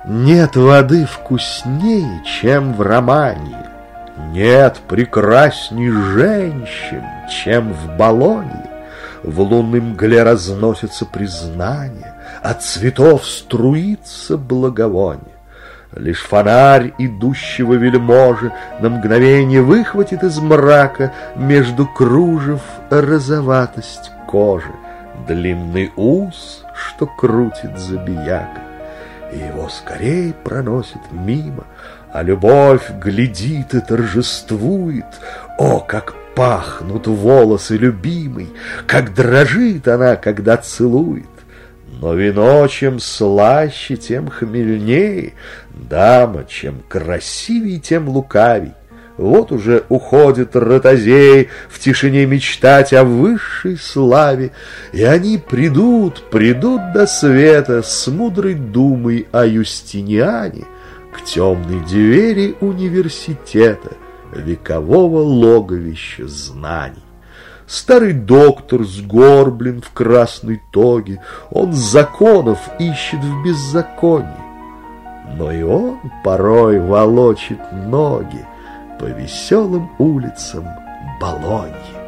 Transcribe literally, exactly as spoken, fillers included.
Нет воды вкуснее, чем в романе, нет прекрасней женщин, чем в Болонье. В лунной мгле разносятся признания, от цветов струится благовоние. Лишь фонарь идущего вельможи на мгновение выхватит из мрака между кружев розоватость кожи, длинный ус, что крутит забияка. И его скорей проносит мимо, а любовь глядит и торжествует. О, как пахнут волосы любимой, как дрожит она, когда целует. Но вино чем слаще, тем хмельнее, дама чем красивей, тем лукавей. Вот уже уходит ротозей в тишине мечтать о высшей славе, и они придут, придут до света с мудрой думой о Юстиниане к темной двери университета, векового логовища знаний. Старый доктор сгорблен в красной тоге, он законов ищет в беззаконии, но и он порой волочит ноги по веселым улицам Болоньи.